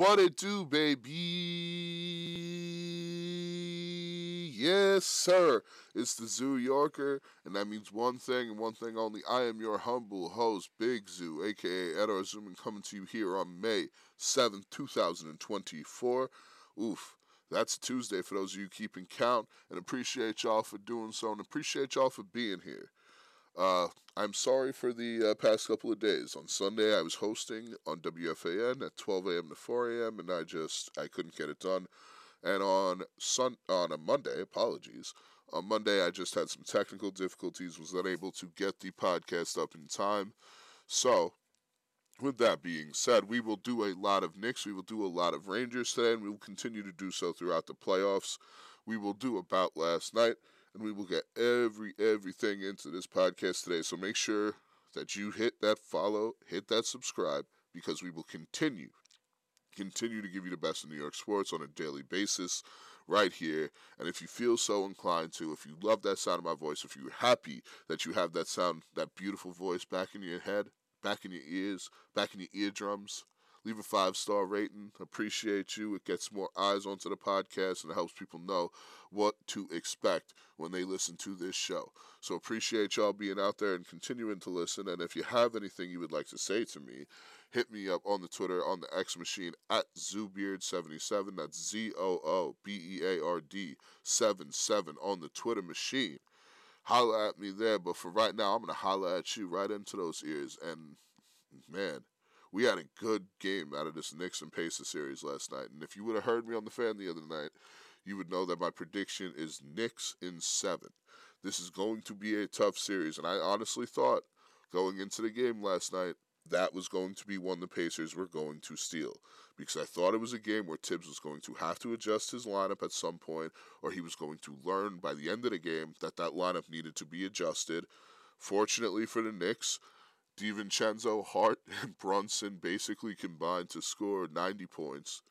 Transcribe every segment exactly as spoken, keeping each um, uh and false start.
What it do, baby? Yes, sir. It's the Zoo Yorker, and that means one thing and one thing only. I am your humble host, Big Zoo, aka Edward Zooman, coming to you here on May seventh, two thousand twenty-four. Oof. That's Tuesday for those of you keeping count, and appreciate y'all for doing so, and appreciate y'all for being here. Uh, I'm sorry for the uh, past couple of days. On Sunday, I was hosting on W F A N at twelve a.m. to four a.m., and I just I couldn't get it done. And on sun on a Monday, apologies. On Monday, I just had some technical difficulties, was unable to get the podcast up in time. So, with that being said, we will do a lot of Knicks, we will do a lot of Rangers today, and we will continue to do so throughout the playoffs. We will do about last night, and we will get every everything into this podcast today. So make sure that you hit that follow, hit that subscribe, because we will continue, continue to give you the best in New York sports on a daily basis right here. And if you feel so inclined to, if you love that sound of my voice, if you're happy that you have that sound, that beautiful voice back in your head, back in your ears, back in your eardrums, leave a five-star rating. Appreciate you. It gets more eyes onto the podcast, and it helps people know what to expect when they listen to this show. So appreciate y'all being out there and continuing to listen. And if you have anything you would like to say to me, hit me up on the Twitter, on the X machine, at Zoobeard seventy-seven. That's Z O O B E A R D seven seven on the Twitter machine. Holla at me there. But for right now, I'm going to holla at you right into those ears. And, man, we had a good game out of this Knicks and Pacers series last night. And if you would have heard me on the fan the other night, you would know that my prediction is Knicks in seven. This is going to be a tough series. And I honestly thought, going into the game last night, that was going to be one the Pacers were going to steal. Because I thought it was a game where Tibbs was going to have to adjust his lineup at some point, or he was going to learn by the end of the game that that lineup needed to be adjusted. Fortunately for the Knicks, DiVincenzo, Hart, and Brunson basically combined to score ninety points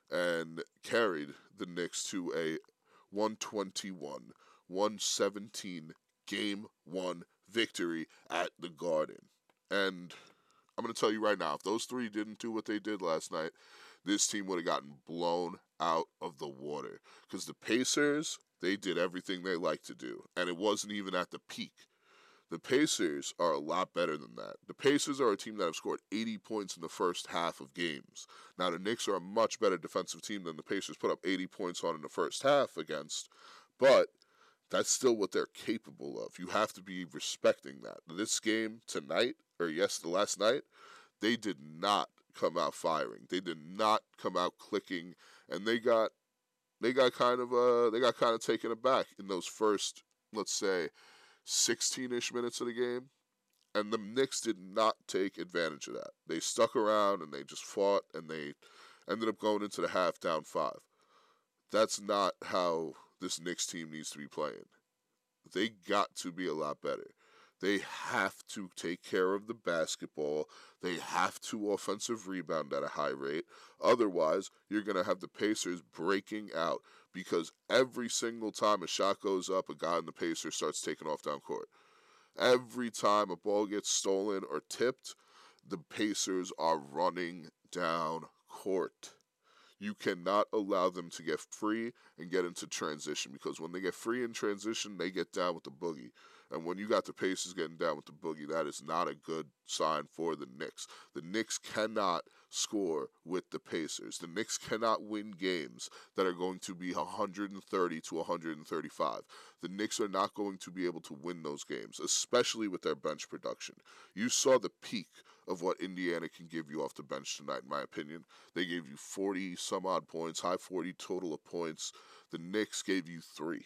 and carried the Knicks to a one twenty-one one seventeen game one victory at the Garden. And I'm going to tell you right now, if those three didn't do what they did last night, this team would have gotten blown out of the water. Because the Pacers, they did everything they like to do, and it wasn't even at the peak. The Pacers are a lot better than that. The Pacers are a team that have scored eighty points in the first half of games. Now, the Knicks are a much better defensive team than the Pacers put up eighty points on in the first half against, but that's still what they're capable of. You have to be respecting that. This game tonight, or yes, the last night, they did not come out firing. They did not come out clicking, and they got they got kind of uh they got kind of taken aback in those first, let's say, sixteen-ish minutes of the game, and the Knicks did not take advantage of that. They stuck around, and they just fought, and they ended up going into the half down five. That's not how this Knicks team needs to be playing. They got to be a lot better. They have to take care of the basketball. They have to offensive rebound at a high rate. Otherwise, you're going to have the Pacers breaking out, because every single time a shot goes up, a guy in the Pacers starts taking off down court. Every time a ball gets stolen or tipped, the Pacers are running down court. You cannot allow them to get free and get into transition, because when they get free in transition, they get down with the boogie. And when you got the Pacers getting down with the boogie, that is not a good sign for the Knicks. The Knicks cannot score with the Pacers. The Knicks cannot win games that are going to be one thirty to one thirty-five. The Knicks are not going to be able to win those games, especially with their bench production. You saw the peak of what Indiana can give you off the bench tonight, in my opinion. They gave you forty some odd points, high forty total of points. The Knicks gave you three.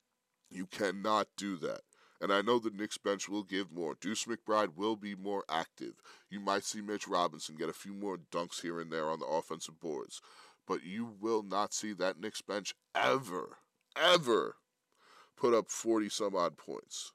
You cannot do that. And I know the Knicks bench will give more. Deuce McBride will be more active. You might see Mitch Robinson get a few more dunks here and there on the offensive boards. But you will not see that Knicks bench ever, ever put up forty some odd points.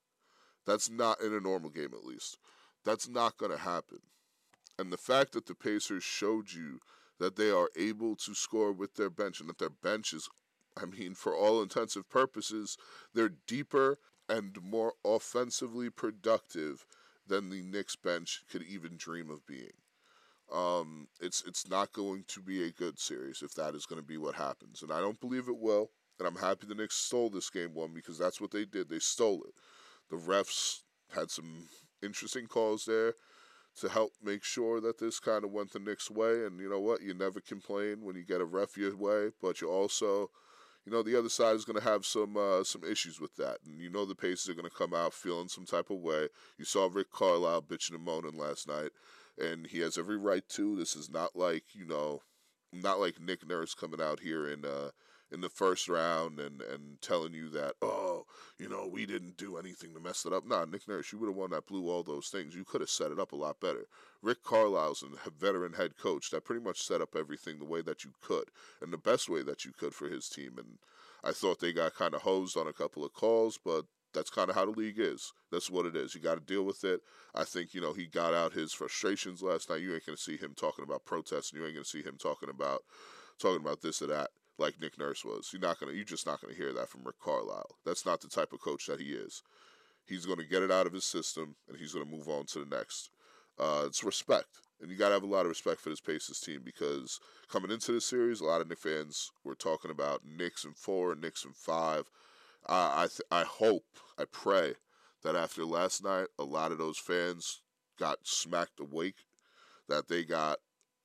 That's not in a normal game, at least. That's not going to happen. And the fact that the Pacers showed you that they are able to score with their bench, and that their bench is, I mean, for all intensive purposes, they're deeper and more offensively productive than the Knicks bench could even dream of being. Um, it's it's not going to be a good series if that is going to be what happens, and I don't believe it will. And I'm happy the Knicks stole this game one because that's what they did. They stole it. The refs had some interesting calls there to help make sure that this kind of went the Knicks' way. And you know what? You never complain when you get a ref your way, but you also, you know, the other side is going to have some uh, some issues with that. And you know the Pacers are going to come out feeling some type of way. You saw Rick Carlisle bitching and moaning last night, and he has every right to. This is not like, you know, not like Nick Nurse coming out here in uh, in the first round and, and telling you that, oh, you know, we didn't do anything to mess it up. Nah, Nick Nurse, you would have won that blew all those things. You could have set it up a lot better. Rick Carlisle's a veteran head coach that pretty much set up everything the way that you could and the best way that you could for his team. And I thought they got kind of hosed on a couple of calls, but that's kind of how the league is. That's what it is. You got to deal with it. I think, you know, he got out his frustrations last night. You ain't going to see him talking about protests, and you ain't going to see him talking about talking about this or that like Nick Nurse was. You're not going to, you're just not going to hear that from Rick Carlisle. That's not the type of coach that he is. He's going to get it out of his system, and he's going to move on to the next. Uh, it's respect. And you got to have a lot of respect for this Pacers team because coming into this series, a lot of Knicks fans were talking about Knicks in four and Knicks in five. Uh, I th- I hope, I pray that after last night, a lot of those fans got smacked awake, that they got,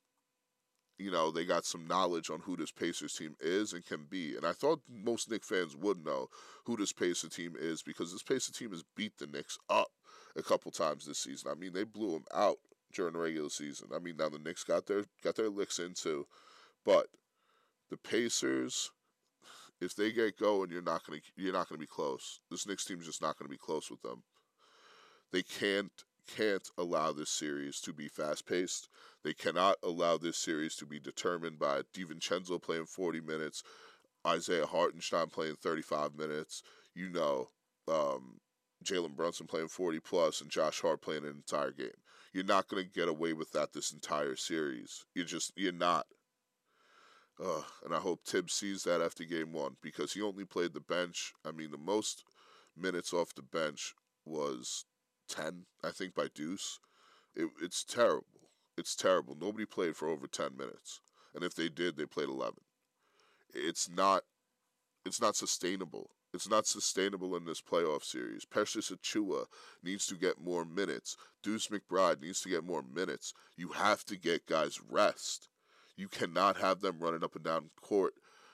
you know, they got some knowledge on who this Pacers team is and can be. And I thought most Knicks fans would know who this Pacers team is because this Pacers team has beat the Knicks up a couple times this season. I mean, they blew them out during the regular season. I mean, now the Knicks got their got their licks in too, but the Pacers, if they get going, you're not gonna you're not gonna be close. This Knicks team is just not gonna be close with them. They can't can't allow this series to be fast paced. They cannot allow this series to be determined by DiVincenzo playing forty minutes, Isaiah Hartenstein playing thirty-five minutes. You know, um, Jalen Brunson playing forty plus, and Josh Hart playing an entire game. You're not gonna get away with that this entire series. You're just you're not. Uh, and I hope Tibbs sees that after game one because he only played the bench. I mean, the most minutes off the bench was ten, I think, by Deuce. It, it's terrible. It's terrible. Nobody played for over ten minutes. And if they did, they played eleven. It's not it's not sustainable. It's not sustainable in this playoff series. Precious Achua needs to get more minutes. Deuce McBride needs to get more minutes. You have to get guys rest. You cannot have them running up and down court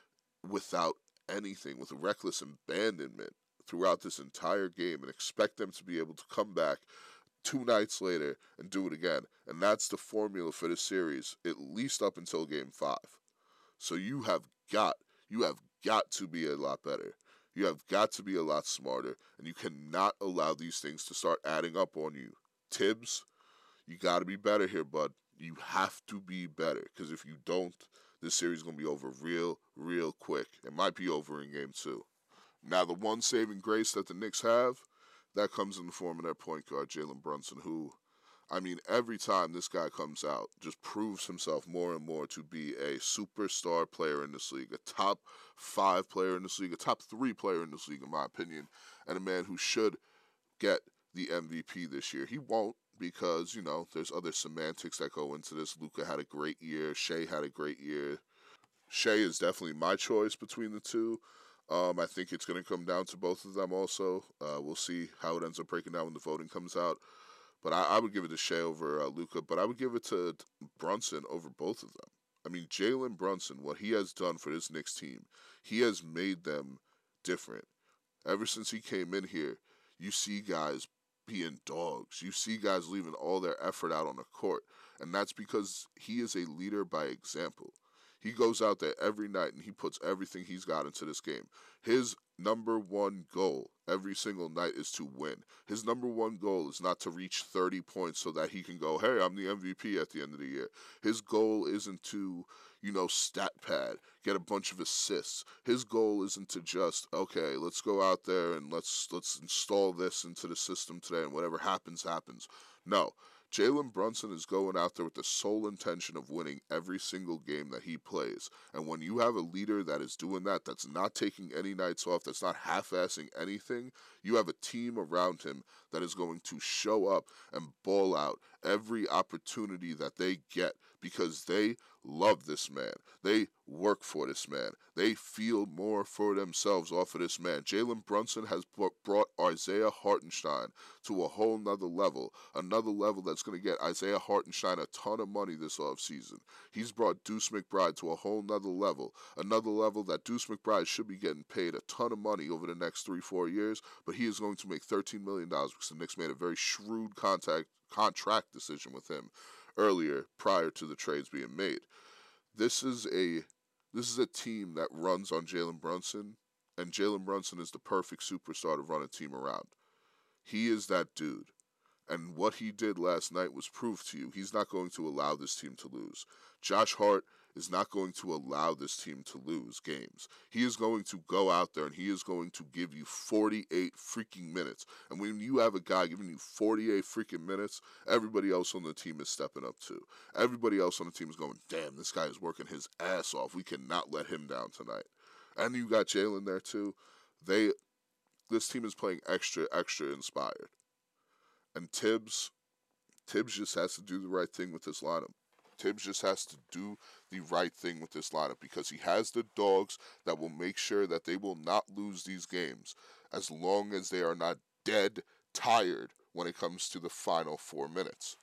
without anything, with reckless abandonment throughout this entire game and expect them to be able to come back two nights later and do it again. And that's the formula for this series, at least up until game five. So you have got, you have got to be a lot better. You have got to be a lot smarter, and you cannot allow these things to start adding up on you. Tibbs, you got to be better here, bud. You have to be better, because if you don't, this series is going to be over real, real quick. It might be over in game two. Now, the one saving grace that the Knicks have, that comes in the form of their point guard, Jalen Brunson, who, I mean, every time this guy comes out, just proves himself more and more to be a superstar player in this league, a top five player in this league, a top three player in this league, in my opinion, and a man who should get the M V P this year. He won't because, you know, there's other semantics that go into this. Luka had a great year. Shea had a great year. Shea is definitely my choice between the two. Um, I think it's going to come down to both of them also. Uh, we'll see how it ends up breaking down when the voting comes out. But I, I would give it to Shea over uh, Luka, but I would give it to Brunson over both of them. I mean, Jalen Brunson, what he has done for this Knicks team, he has made them different. Ever since he came in here, you see guys being dogs. You see guys leaving all their effort out on the court. And that's because he is a leader by example. He goes out there every night and he puts everything he's got into this game. His number one goal every single night is to win. His number one goal is not to reach thirty points so that he can go, hey, I'm the M V P at the end of the year. His goal isn't to, you know, stat pad, get a bunch of assists. His goal isn't to just, okay, let's go out there and let's let's install this into the system today and whatever happens, happens. No. Jalen Brunson is going out there with the sole intention of winning every single game that he plays. And when you have a leader that is doing that, that's not taking any nights off, that's not half-assing anything, you have a team around him that is going to show up and ball out every opportunity that they get because they love this man. They work for this man. They feel more for themselves off of this man. Jalen Brunson has brought Isaiah Hartenstein to a whole nother level, another level that's going to get Isaiah Hartenstein a ton of money this offseason. He's brought Deuce McBride to a whole nother level, another level that Deuce McBride should be getting paid a ton of money over the next three, four years, but he is going to make thirteen million dollars because the Knicks made a very shrewd contact contract decision with him earlier prior to the trades being made. This is a this is a team that runs on Jalen Brunson, and Jalen Brunson is the perfect superstar to run a team around. He is that dude. And what he did last night was proof to you he's not going to allow this team to lose. Josh Hart is not going to allow this team to lose games. He is going to go out there and he is going to give you forty-eight freaking minutes. And when you have a guy giving you forty-eight freaking minutes, everybody else on the team is stepping up too. Everybody else on the team is going, damn, this guy is working his ass off. We cannot let him down tonight. And you got Jalen there too. They, this team is playing extra, extra inspired. And Tibbs, Tibbs just has to do the right thing with this lineup. Tibbs just has to do the right thing with this lineup because he has the dogs that will make sure that they will not lose these games as long as they are not dead tired when it comes to the final four minutes.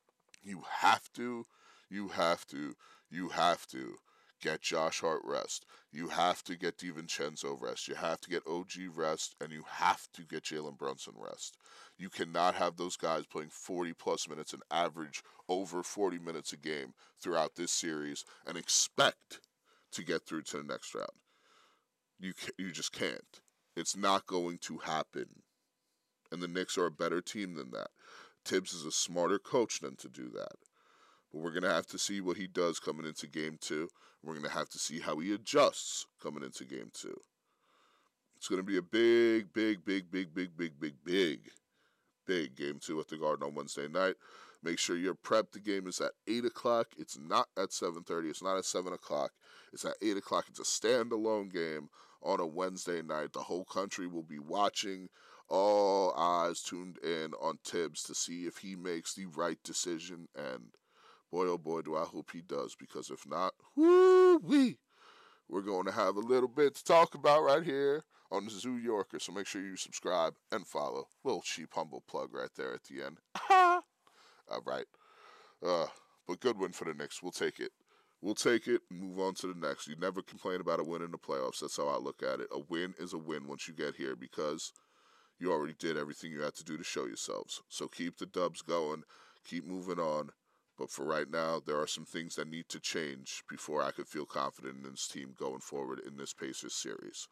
You have to, you have to, you have to get Josh Hart rest. You have to get DiVincenzo rest. You have to get O G rest, and you have to get Jalen Brunson rest. You cannot have those guys playing forty-plus minutes and average over forty minutes a game throughout this series and expect to get through to the next round. You you just can't. It's not going to happen. And the Knicks are a better team than that. Tibbs is a smarter coach than to do that. But we're going to have to see what he does coming into game two. We're going to have to see how he adjusts coming into game two. It's going to be a big, big, big, big, big, big, big, big, big game two at the Garden on Wednesday night. Make sure you're prepped. The game is at eight o'clock. It's not at seven thirty. It's not at seven o'clock. It's at eight o'clock. It's a standalone game on a Wednesday night. The whole country will be watching. All eyes tuned in on Tibbs to see if he makes the right decision. And boy, oh boy, do I hope he does. Because if not, whoo-wee, we're going to have a little bit to talk about right here on the Zoo Yorker. So make sure you subscribe and follow. Little cheap, humble plug right there at the end. All right. Uh, but good win for the Knicks. We'll take it. We'll take it and move on to the next. You never complain about a win in the playoffs. That's how I look at it. A win is a win once you get here because you already did everything you had to do to show yourselves. So keep the dubs going. Keep moving on. But for right now, there are some things that need to change before I could feel confident in this team going forward in this Pacers series.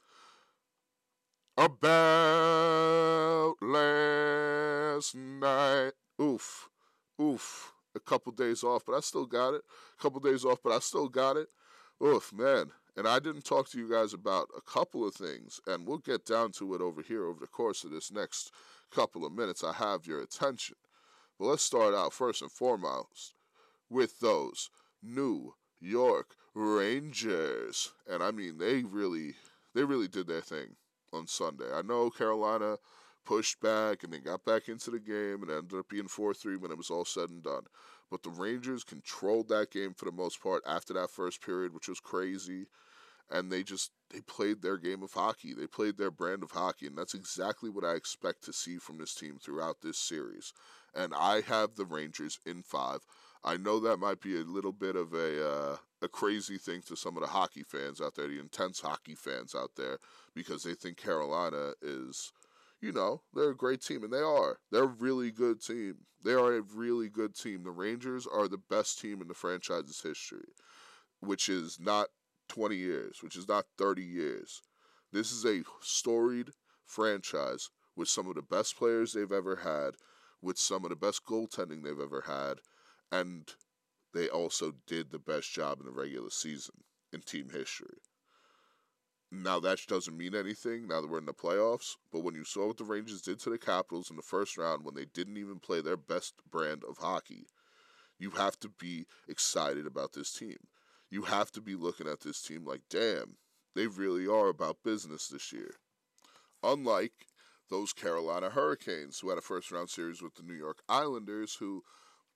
About last night. Oof. Oof. A couple days off, but I still got it. A couple days off, but I still got it. Oof, man. And I didn't talk to you guys about a couple of things, and we'll get down to it over here over the course of this next couple of minutes. I have your attention. But let's start out first and foremost with those New York Rangers. And I mean, they really, they really did their thing on Sunday. I know Carolina pushed back and they got back into the game and ended up being four three when it was all said and done. But the Rangers controlled that game for the most part after that first period, which was crazy. And they just, they played their game of hockey. They played their brand of hockey. And that's exactly what I expect to see from this team throughout this series. And I have the Rangers in five. I know that might be a little bit of a uh, a crazy thing to some of the hockey fans out there, the intense hockey fans out there, because they think Carolina is, you know, they're a great team, and they are. They're a really good team. They are a really good team. The Rangers are the best team in the franchise's history, which is not twenty years, which is not thirty years. This is a storied franchise with some of the best players they've ever had, with some of the best goaltending they've ever had, and they also did the best job in the regular season in team history. Now, that doesn't mean anything now that we're in the playoffs, but when you saw what the Rangers did to the Capitals in the first round when they didn't even play their best brand of hockey, you have to be excited about this team. You have to be looking at this team like, damn, they really are about business this year. Unlike those Carolina Hurricanes who had a first-round series with the New York Islanders who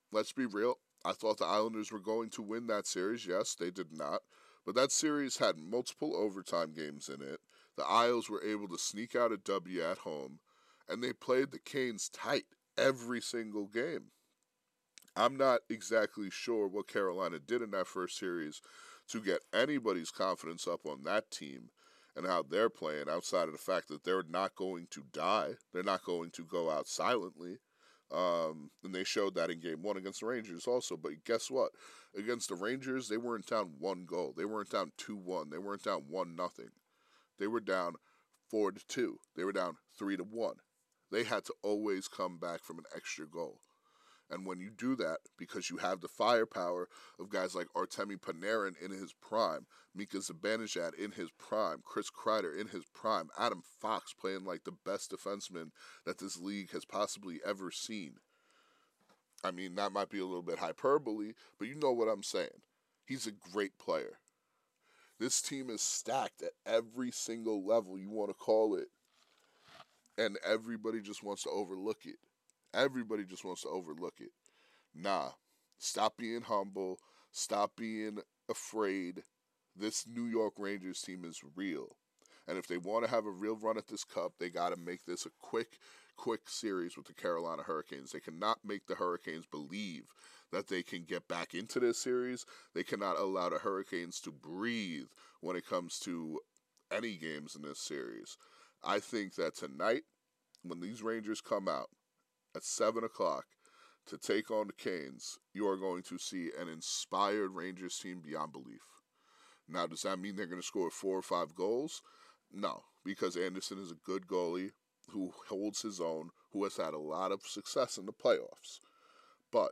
Let's be real. I thought the Islanders were going to win that series. Yes, they did not. But that series had multiple overtime games in it. The Isles were able to sneak out a W at home, and they played the Canes tight every single game. I'm not exactly sure what Carolina did in that first series to get anybody's confidence up on that team and how they're playing outside of the fact that they're not going to die. They're not going to go out silently. Um, and they showed that in game one against the Rangers also. But guess what? Against the Rangers, they weren't down one goal. They weren't down two one. They weren't down one nothing. They were down four to two. They were down three to one. They had to always come back from an extra goal. And when you do that, because you have the firepower of guys like Artemi Panarin in his prime, Mika Zibanejad in his prime, Chris Kreider in his prime, Adam Fox playing like the best defenseman that this league has possibly ever seen. I mean, that might be a little bit hyperbole, but you know what I'm saying. He's a great player. This team is stacked at every single level you want to call it, and everybody just wants to overlook it. Everybody just wants to overlook it. Nah, stop being humble. Stop being afraid. This New York Rangers team is real. And if they want to have a real run at this cup, they got to make this a quick, quick series with the Carolina Hurricanes. They cannot make the Hurricanes believe that they can get back into this series. They cannot allow the Hurricanes to breathe when it comes to any games in this series. I think that tonight, when these Rangers come out, at seven o'clock to take on the Canes, you are going to see an inspired Rangers team beyond belief. Now, does that mean they're going to score four or five goals? No, because Anderson is a good goalie who holds his own, who has had a lot of success in the playoffs. But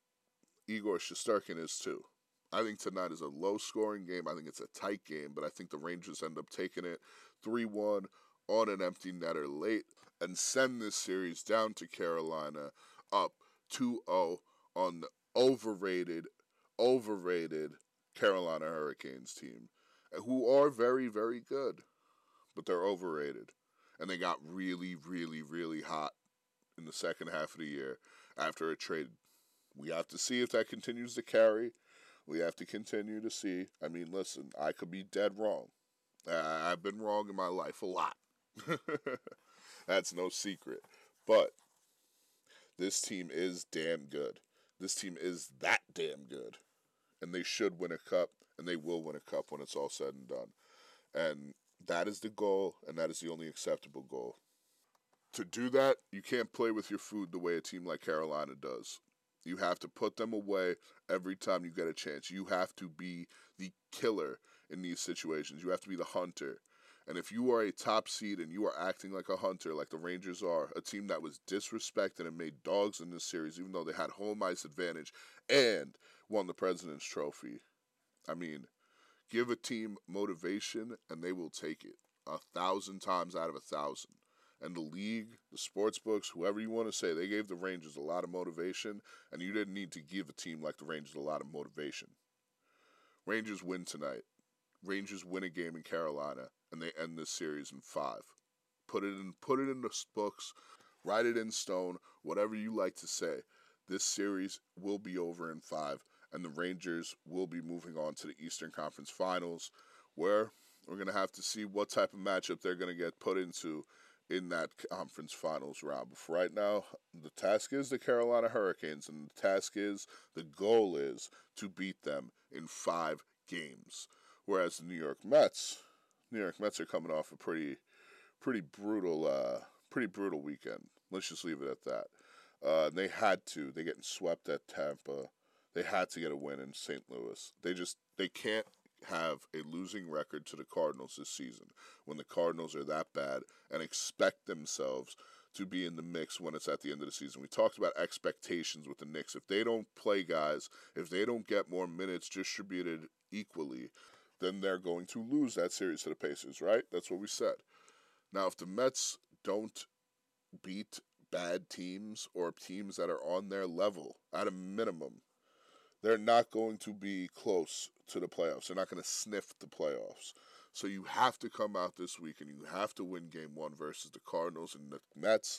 Igor Shesterkin is too. I think tonight is a low-scoring game. I think it's a tight game, but I think the Rangers end up taking it three one on an empty netter late and send this series down to Carolina up two oh on the overrated, overrated Carolina Hurricanes team, who are very, very good, but they're overrated. And they got really, really, really hot in the second half of the year after a trade. We have to see if that continues to carry. We have to continue to see. I mean, listen, I could be dead wrong. I've been wrong in my life a lot. That's no secret. But this team is damn good. This team is that damn good. And they should win a cup, and they will win a cup when it's all said and done. And that is the goal, and that is the only acceptable goal. To do that, you can't play with your food the way a team like Carolina does. You have to put them away every time you get a chance. You have to be the killer in these situations. You have to be the hunter. And if you are a top seed and you are acting like a hunter, like the Rangers are, a team that was disrespected and made dogs in this series, even though they had home ice advantage and won the President's Trophy. I mean, give a team motivation and they will take it a thousand times out of a thousand. And the league, the sports books, whoever you want to say, they gave the Rangers a lot of motivation, and you didn't need to give a team like the Rangers a lot of motivation. Rangers win tonight. Rangers win a game in Carolina, and they end this series in five. Put it in, put it in the books, write it in stone, whatever you like to say. This series will be over in five, and the Rangers will be moving on to the Eastern Conference Finals, where we're going to have to see what type of matchup they're going to get put into in that conference finals round. But for right now, the task is the Carolina Hurricanes, and the task is, the goal is to beat them in five games. Whereas the New York Mets, New York Mets are coming off a pretty, pretty brutal, uh, pretty brutal weekend. Let's just leave it at that. Uh, they had to. They getting swept at Tampa. They had to get a win in Saint Louis. They just they can't have a losing record to the Cardinals this season when the Cardinals are that bad and expect themselves to be in the mix when it's at the end of the season. We talked about expectations with the Knicks. If they don't play guys, if they don't get more minutes distributed equally, then they're going to lose that series to the Pacers, right? That's what we said. Now, if the Mets don't beat bad teams or teams that are on their level at a minimum, they're not going to be close to the playoffs. They're not going to sniff the playoffs. So you have to come out this week and you have to win game one versus the Cardinals and the Mets.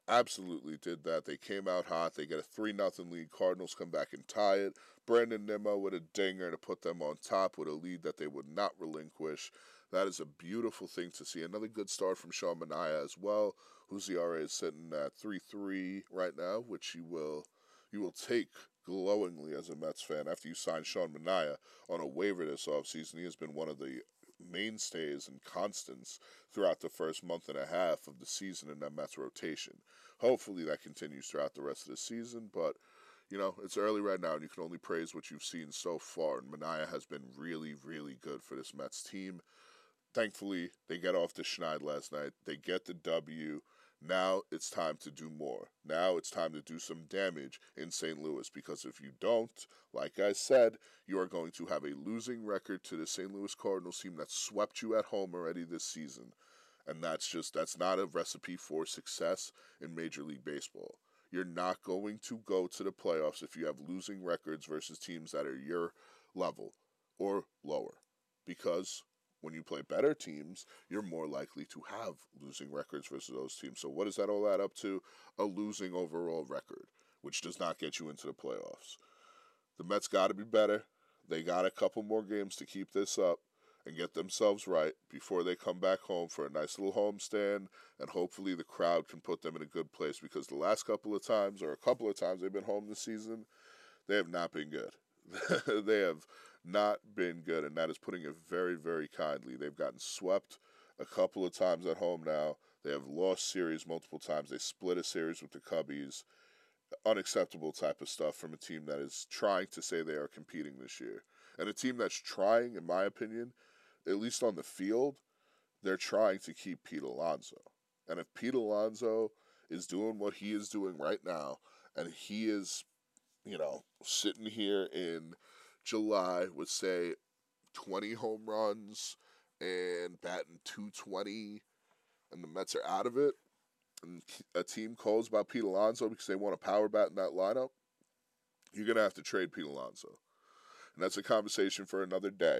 absolutely did that. They came out hot. They get a three nothing lead. Cardinals come back and tie it. Brandon Nimmo with a dinger to put them on top with a lead that they would not relinquish. That is a beautiful thing to see. Another good start from Sean Manaea as well, whose E R A is sitting at three three right now, which you will you will take glowingly as a Mets fan after you sign Sean Manaea on a waiver this offseason. He has been one of the mainstays and constants throughout the first month and a half of the season in that Mets rotation. Hopefully that continues throughout the rest of the season, but you know, it's early right now, and you can only praise what you've seen so far. And Manaea has been really, really good for this Mets team. Thankfully, they get off the schneid last night. They get the W. Now it's time to do more. Now it's time to do some damage in Saint Louis, because if you don't, like I said, you are going to have a losing record to the Saint Louis Cardinals team that swept you at home already this season. And that's just, that's not a recipe for success in Major League Baseball. You're not going to go to the playoffs if you have losing records versus teams that are your level or lower, because when you play better teams, you're more likely to have losing records versus those teams. So what does that all add up to? A losing overall record, which does not get you into the playoffs. The Mets got to be better. They got a couple more games to keep this up and get themselves right before they come back home for a nice little homestand, and hopefully the crowd can put them in a good place, because the last couple of times, or a couple of times they've been home this season, they have not been good. They have not been good, and that is putting it very, very kindly. They've gotten swept a couple of times at home now. They have lost series multiple times. They split a series with the Cubbies. Unacceptable type of stuff from a team that is trying to say they are competing this year. And a team that's trying, in my opinion, at least on the field, they're trying to keep Pete Alonso. And if Pete Alonso is doing what he is doing right now, and he is, you know, sitting here in July with, say, twenty home runs and batting two twenty, and the Mets are out of it, and a team calls about Pete Alonso because they want a power bat in that lineup, you're going to have to trade Pete Alonso. And that's a conversation for another day.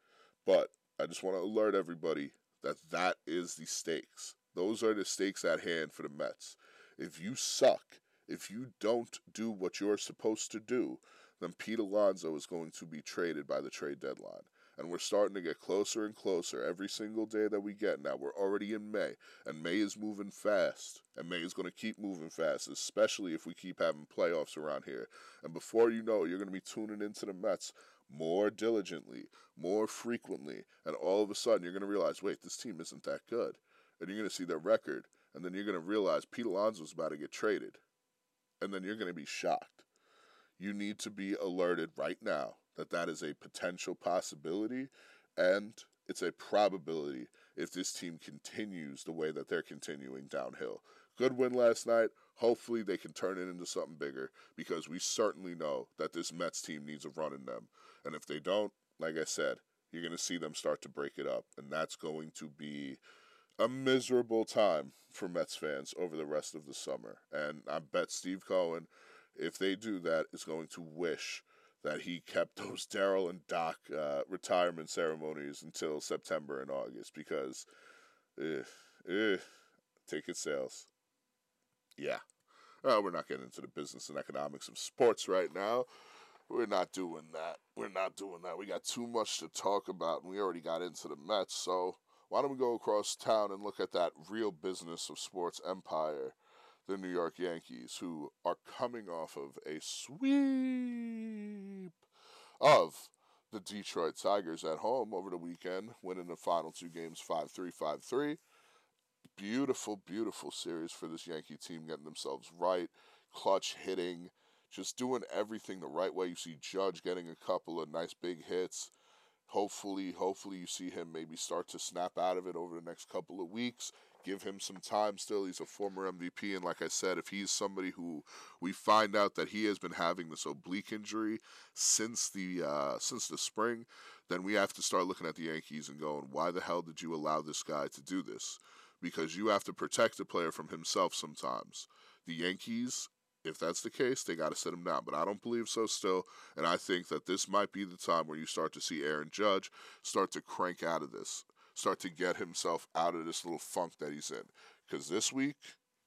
But I just want to alert everybody that that is the stakes. Those are the stakes at hand for the Mets. If you suck, if you don't do what you're supposed to do, then Pete Alonso is going to be traded by the trade deadline. And we're starting to get closer and closer every single day that we get now. We're already in May, and May is moving fast, and May is going to keep moving fast, especially if we keep having playoffs around here. And before you know it, you're going to be tuning into the Mets more diligently, more frequently, and all of a sudden you're going to realize, wait, this team isn't that good. And you're going to see their record, and then you're going to realize Pete Alonso's about to get traded. And then you're going to be shocked. You need to be alerted right now that that is a potential possibility, and it's a probability if this team continues the way that they're continuing downhill. Good win last night. Hopefully they can turn it into something bigger, because we certainly know that this Mets team needs a run in them. And if they don't, like I said, you're going to see them start to break it up, and that's going to be a miserable time for Mets fans over the rest of the summer. And I bet Steve Cohen, if they do that, is going to wish that he kept those Darryl and Doc uh, retirement ceremonies until September and August, because eh, eh, ticket sales. Yeah. Uh, we're not getting into the business and economics of sports right now. We're not doing that. We're not doing that. We got too much to talk about, and we already got into the Mets, so why don't we go across town and look at that real business of sports empire, the New York Yankees, who are coming off of a sweep of the Detroit Tigers at home over the weekend, winning the final two games five three, five three. Beautiful, beautiful series for this Yankee team, getting themselves right, clutch hitting, just doing everything the right way. You see Judge getting a couple of nice big hits. Hopefully, hopefully you see him maybe start to snap out of it over the next couple of weeks. Give him some time still. He's a former M V P, and like I said, if he's somebody who we find out that he has been having this oblique injury since the uh, since the spring, then we have to start looking at the Yankees and going, why the hell did you allow this guy to do this? Because you have to protect the player from himself sometimes. The Yankees, if that's the case, they got to sit him down. But I don't believe so still, and I think that this might be the time where you start to see Aaron Judge start to crank out of this, start to get himself out of this little funk that he's in. Because this week,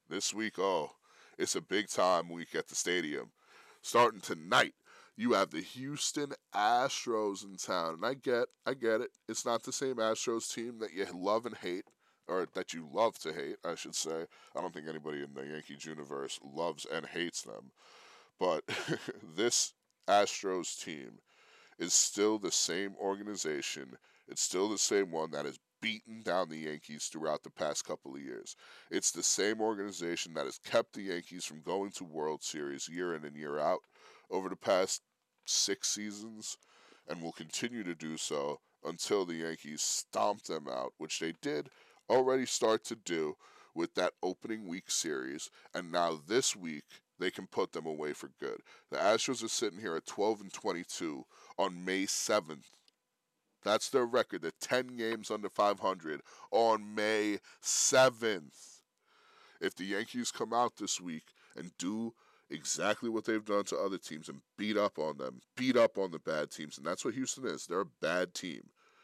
This week, oh, it's a big time week at the stadium. Starting tonight, you have the Houston Astros in town. And I get, I get it. It's not the same Astros team that you love and hate, or that you love to hate, I should say. I don't think anybody in the Yankees universe loves and hates them. But this Astros team is still the same organization. It's still the same one that has beaten down the Yankees throughout the past couple of years. It's the same organization that has kept the Yankees from going to World Series year in and year out over the past six seasons, and will continue to do so until the Yankees stomp them out, which they did already start to do with that opening week series, and now this week they can put them away for good. The Astros are sitting here at twelve and twenty-two on May seventh. That's their record. They're ten games under five hundred on May seventh. If the Yankees come out this week and do exactly what they've done to other teams and beat up on them, beat up on the bad teams, and that's what Houston is, they're a bad team,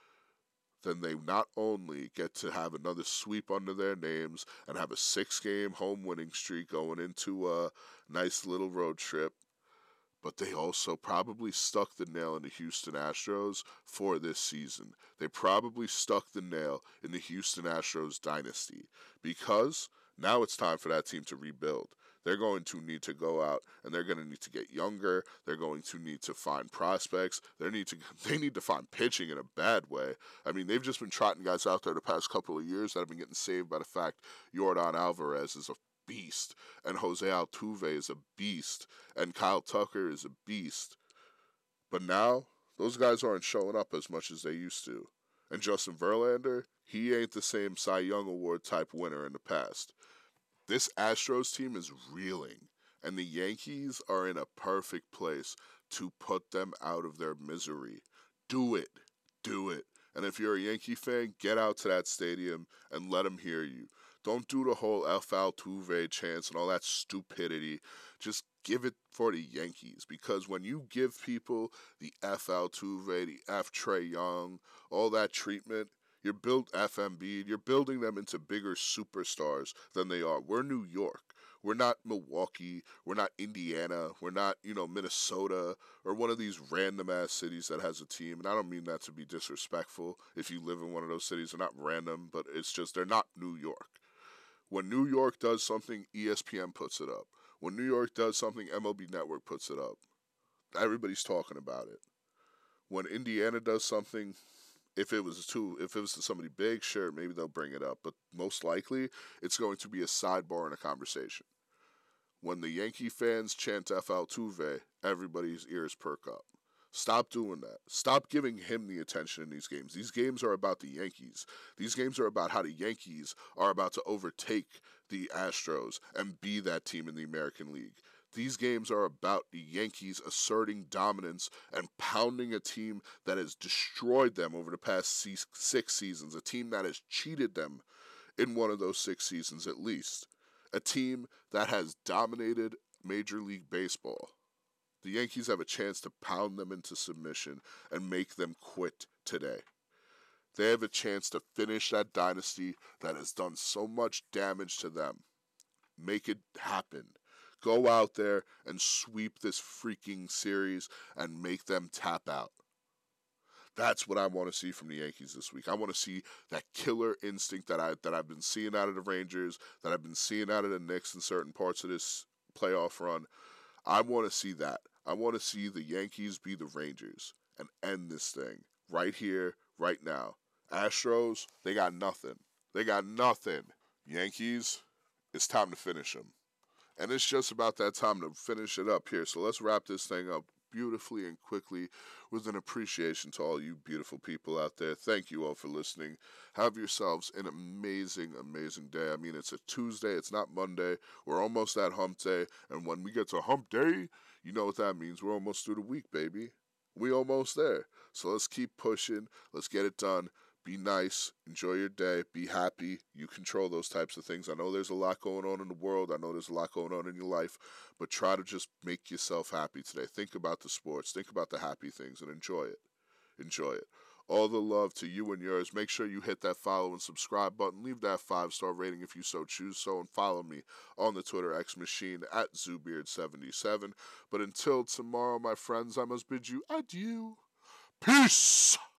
then they not only get to have another sweep under their names and have a six-game home winning streak going into a nice little road trip, but they also probably stuck the nail in the Houston Astros for this season. They probably stuck the nail in the Houston Astros dynasty, because now it's time for that team to rebuild. They're going to need to go out and they're going to need to get younger. They're going to need to find prospects. They need to they need to find pitching in a bad way. I mean, they've just been trotting guys out there the past couple of years that have been getting saved by the fact Yordan Alvarez is a beast, and Jose Altuve is a beast, and Kyle Tucker is a beast. But now, those guys aren't showing up as much as they used to. And Justin Verlander, he ain't the same Cy Young Award type winner in the past. This Astros team is reeling, and the Yankees are in a perfect place to put them out of their misery. Do it. Do it. And if you're a Yankee fan, get out to that stadium and let them hear you. Don't do the whole F Altuve chants and all that stupidity. Just give it for the Yankees, because when you give people the F Altuve, the F Trae Young, all that treatment, you're build F M B, you're building them into bigger superstars than they are. We're New York. We're not Milwaukee. We're not Indiana. We're not, you know, Minnesota or one of these random ass cities that has a team. And I don't mean that to be disrespectful. If you live in one of those cities, they're not random, but it's just they're not New York. When New York does something, E S P N puts it up. When New York does something, M L B Network puts it up. Everybody's talking about it. When Indiana does something, if it was to if it was to somebody big, sure, maybe they'll bring it up. But most likely, it's going to be a sidebar in a conversation. When the Yankee fans chant F Altuve, everybody's ears perk up. Stop doing that. Stop giving him the attention in these games. These games are about the Yankees. These games are about how the Yankees are about to overtake the Astros and be that team in the American League. These games are about the Yankees asserting dominance and pounding a team that has destroyed them over the past six seasons, a team that has cheated them in one of those six seasons at least, a team that has dominated Major League Baseball. The Yankees have a chance to pound them into submission and make them quit today. They have a chance to finish that dynasty that has done so much damage to them. Make it happen. Go out there and sweep this freaking series and make them tap out. That's what I want to see from the Yankees this week. I want to see that killer instinct that I that I've been seeing out of the Rangers, that I've been seeing out of the Knicks in certain parts of this playoff run. I want to see that. I want to see the Yankees be the Rangers and end this thing right here, right now. Astros, they got nothing. They got nothing. Yankees, it's time to finish them. And it's just about that time to finish it up here. So let's wrap this thing up beautifully and quickly with an appreciation to all you beautiful people out there. Thank you all for listening. Have yourselves an amazing, amazing day. I mean, it's a Tuesday. It's not Monday. We're almost at hump day. And when we get to hump day, you know what that means. We're almost through the week, baby. We almost there. So let's keep pushing. Let's get it done. Be nice. Enjoy your day. Be happy. You control those types of things. I know there's a lot going on in the world. I know there's a lot going on in your life. But try to just make yourself happy today. Think about the sports. Think about the happy things and enjoy it. Enjoy it. All the love to you and yours. Make sure you hit that follow and subscribe button. Leave that five-star rating if you so choose so, and follow me on the Twitter X machine at Zoobeard seventy-seven. But until tomorrow, my friends, I must bid you adieu. Peace!